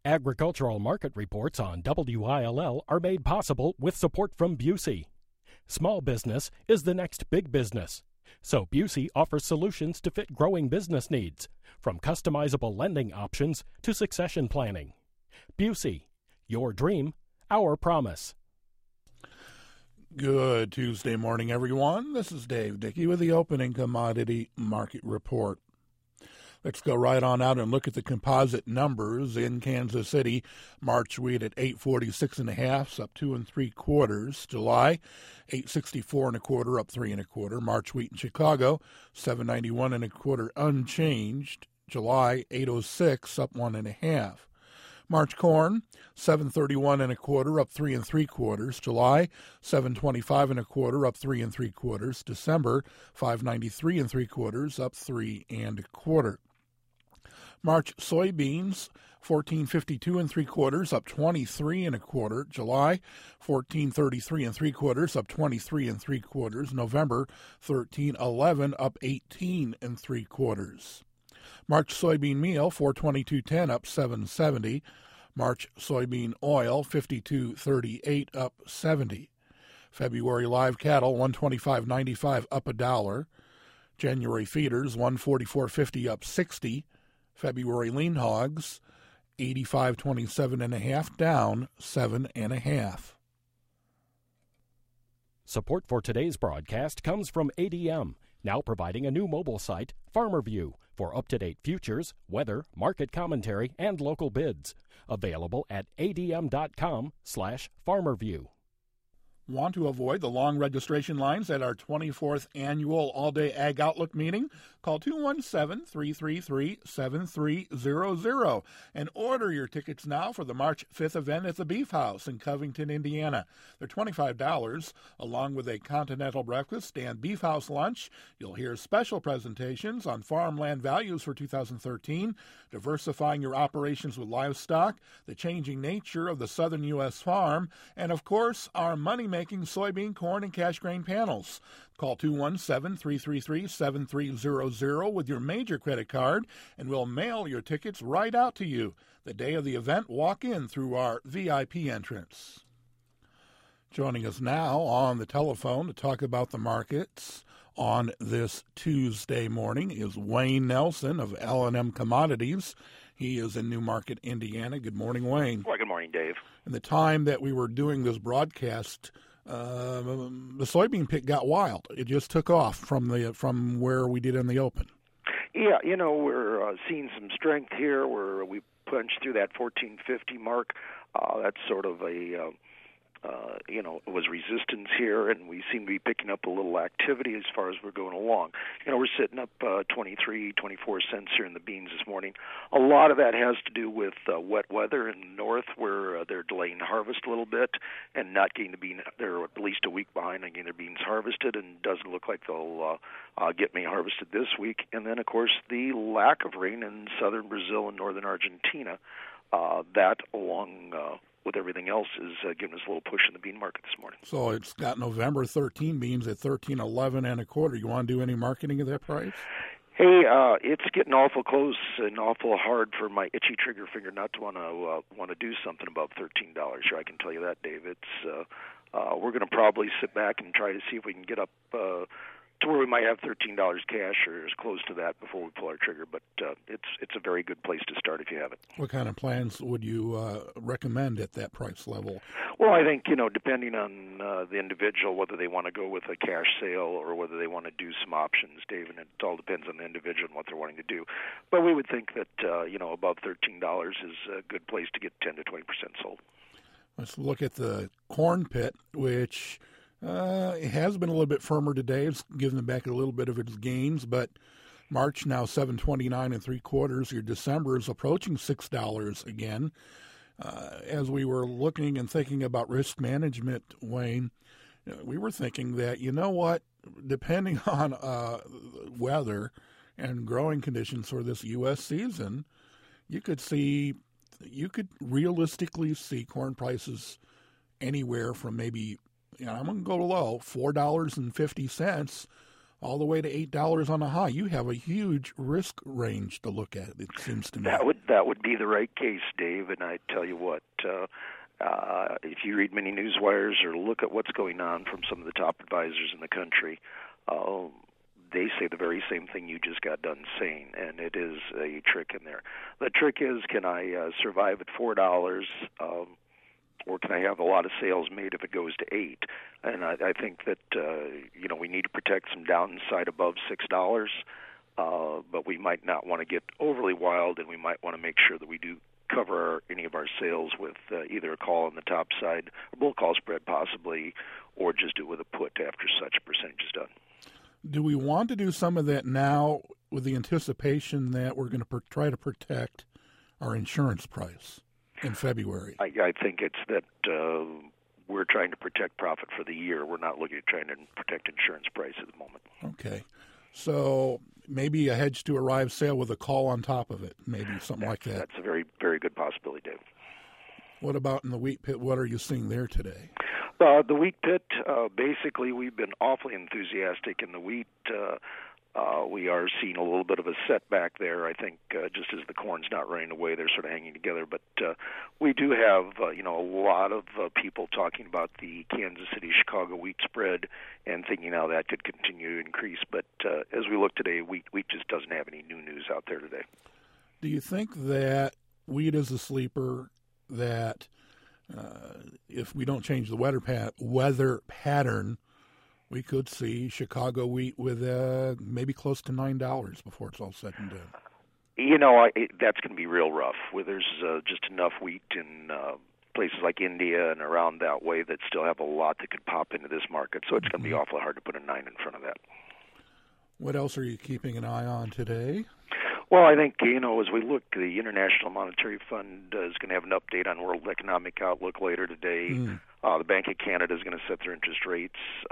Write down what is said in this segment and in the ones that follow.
Agricultural market reports on WILL are made possible with support from Busey. Small business is the next big business. So Busey offers solutions to fit growing business needs, from customizable lending options to succession planning. Busey, your dream, our promise. Good Tuesday morning, everyone. This is Dave Dickey with the opening commodity market report. Let's go right on out and look at the composite numbers in Kansas City. March wheat at 846.5, up 2 3/4. July 864.25, up 3 1/4. March wheat in Chicago 791.25, unchanged. July 806, up 1 1/2. March corn 731.25, up 3 3/4. July 725.25, up 3 3/4. December 593 3/4, up 3 1/4. March soybeans 1452 3/4, up 23 1/4. July 1433 3/4, up 23 3/4. November 1311, up 18 3/4. March soybean meal 422.10, up 7.70. March soybean oil 52.38, up 70. February live cattle 125.95, up $1. January feeders 144.50, up 60. February lean hogs 85.27.5, down 7.5. Support for today's broadcast comes from ADM, now providing a new mobile site, FarmerView, for up-to-date futures, weather, market commentary, and local bids. Available at adm.com/FarmerView. Want to avoid the long registration lines at our 24th annual All-Day Ag Outlook meeting? Call 217-333-7300 and order your tickets now for the March 5th event at the Beef House in Covington, Indiana. They're $25, along with a continental breakfast and Beef House lunch. You'll hear special presentations on farmland values for 2013, diversifying your operations with livestock, the changing nature of the southern U.S. farm, and, of course, our money-making soybean, corn, and cash grain panels. Call 217-333-7300 with your major credit card, and we'll mail your tickets right out to you. The day of the event, walk in through our VIP entrance. Joining us now on the telephone to talk about the markets on this Tuesday morning is Wayne Nelson of L&M Commodities. He is in Newmarket, Indiana. Good morning, Wayne. Well, good morning, Dave. In the time that we were doing this broadcast, the soybean pit got wild. It just took off from where we did in the open. Yeah, we're seeing some strength here where we punched through that 1450 mark. That's sort of a it was resistance here, and we seem to be picking up a little activity as far as we're going along. We're sitting up 23, 24 cents here in the beans this morning. A lot of that has to do with wet weather in the north, where they're delaying harvest a little bit and not getting the bean. They're at least a week behind on getting their beans harvested, and doesn't look like they'll get me harvested this week. And then, of course, the lack of rain in southern Brazil and northern Argentina, that along with everything else is giving us a little push in the bean market this morning. So it's got November 13 beans at 13.11 1/4. You want to do any marketing of that price? Hey, it's getting awful close and awful hard for my itchy trigger finger not to want to do something above $13. Sure, I can tell you that, Dave. It's we're going to probably sit back and try to see if we can get up to where we might have $13 cash or as close to that before we pull our trigger. But it's a very good place to start if you have it. What kind of plans would you recommend at that price level? Well, I think, depending on the individual, whether they want to go with a cash sale or whether they want to do some options, Dave, and it all depends on the individual and what they're wanting to do. But we would think that, above $13 is a good place to get 10 to 20% sold. Let's look at the corn pit, which it has been a little bit firmer today. It's given back a little bit of its gains, but March now 729 3/4. Your December is approaching $6 again. As we were looking and thinking about risk management, Wayne, we were thinking that, depending on weather and growing conditions for this U.S. season, you could realistically see corn prices anywhere from maybe, I'm going to go low, $4.50 all the way to $8 on a high. You have a huge risk range to look at, it seems to me. That would be the right case, Dave. And I tell you what, if you read many news wires or look at what's going on from some of the top advisors in the country, they say the very same thing you just got done saying, and it is a trick in there. The trick is, can I survive at $4, or can I have a lot of sales made if it goes to $8? And I think that we need to protect some downside above $6, but we might not want to get overly wild, and we might want to make sure that we do cover any of our sales with either a call on the top side, a bull call spread possibly, or just do it with a put after such a percentage is done. Do we want to do some of that now with the anticipation that we're going to try to protect our insurance price in February? I think it's that we're trying to protect profit for the year. We're not looking at trying to protect insurance price at the moment. Okay. So maybe a hedge to arrive sale with a call on top of it, maybe something like that. That's a very, very good possibility, Dave. What about in the wheat pit? What are you seeing there today? The wheat pit, basically we've been awfully enthusiastic in the wheat. We are seeing a little bit of a setback there. I think just as the corn's not running away, they're sort of hanging together. But we do have, a lot of people talking about the Kansas City-Chicago wheat spread and thinking how that could continue to increase. But as we look today, wheat just doesn't have any new news out there today. Do you think that wheat is a sleeper, that if we don't change the weather pattern, we could see Chicago wheat with maybe close to $9 before it's all said and done? That's going to be real rough. Where there's just enough wheat in places like India and around that way that still have a lot that could pop into this market. So it's going to be awfully hard to put a 9 in front of that. What else are you keeping an eye on today? Well, I think, as we look, the International Monetary Fund is going to have an update on world economic outlook later today. The Bank of Canada is going to set their interest rates.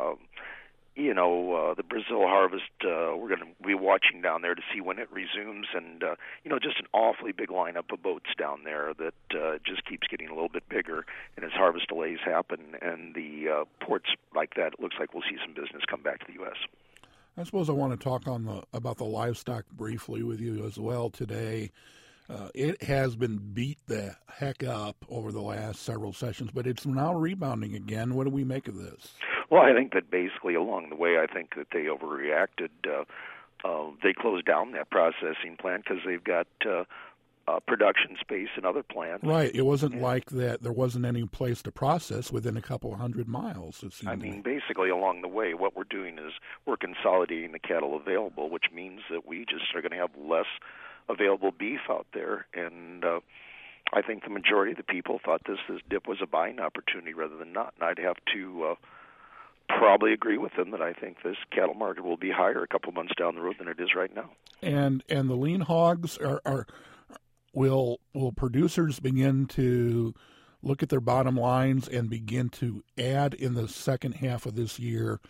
The Brazil harvest, we're going to be watching down there to see when it resumes. And, just an awfully big lineup of boats down there that just keeps getting a little bit bigger. And as harvest delays happen and the ports like that, it looks like we'll see some business come back to the U.S. I suppose I want to talk about the livestock briefly with you as well today. It has been beat the heck up over the last several sessions, but it's now rebounding again. What do we make of this? Well, I think that basically along the way, I think that they overreacted. They closed down that processing plant because they've got production space in other plants. Right. It wasn't like that there wasn't any place to process within a couple of 100 miles. Basically along the way, what we're doing is we're consolidating the cattle available, which means that we just are going to have less available beef out there. And I think the majority of the people thought this dip was a buying opportunity rather than not. And I'd have to probably agree with them that I think this cattle market will be higher a couple months down the road than it is right now. And the lean hogs will producers begin to look at their bottom lines and begin to add in the second half of this year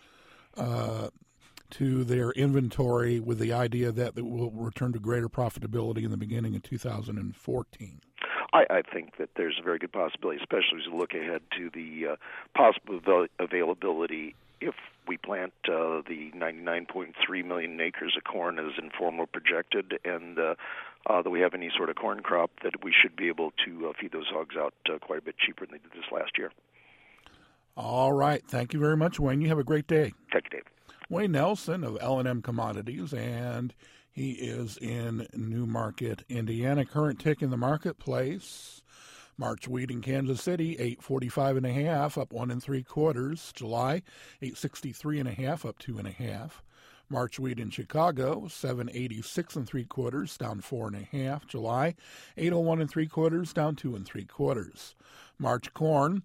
to their inventory with the idea that it will return to greater profitability in the beginning of 2014? I think that there's a very good possibility, especially as you look ahead to the possible availability if we plant the 99.3 million acres of corn as informal projected, and that we have any sort of corn crop, that we should be able to feed those hogs out quite a bit cheaper than they did this last year. All right. Thank you very much, Wayne. You have a great day. Thank you, Dave. Wayne Nelson of L&M Commodities, and he is in Newmarket, Indiana. Current tick in the marketplace. March wheat in Kansas City, 845.5, up 1 3/4. July, 863.5, up 2 1/2. March wheat in Chicago, 786 3/4, down 4 1/2. July, 801 3/4, down 2 3/4. March corn,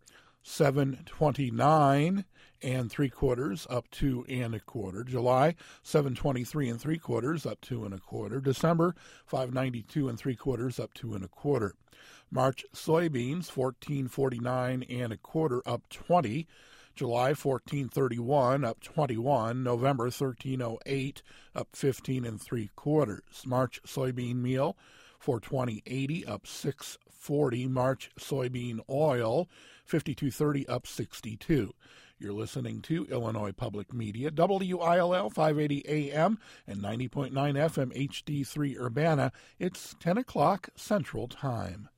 729 3/4, up 2 1/4. July, 723 3/4, up 2 1/4. December, 592 3/4, up 2 1/4. March soybeans, 1449 1/4, up 20. July 1431, up 21. November 1308, up 15 3/4. March soybean meal, 420.80, up 6.40. March soybean oil, 52.30, up 62. You're listening to Illinois Public Media, WILL 580 AM and 90.9 FM HD3 Urbana. It's 10 o'clock Central Time.